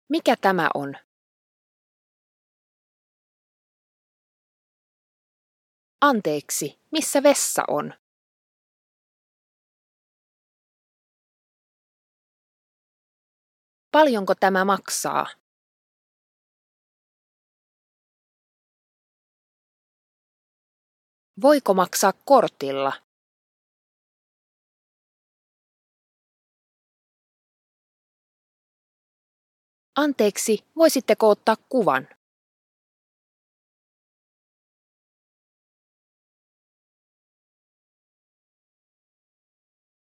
Mikä tämä on? Anteeksi, missä vessa on? Paljonko tämä maksaa? Voiko maksaa kortilla? Anteeksi, voisitteko ottaa kuvan?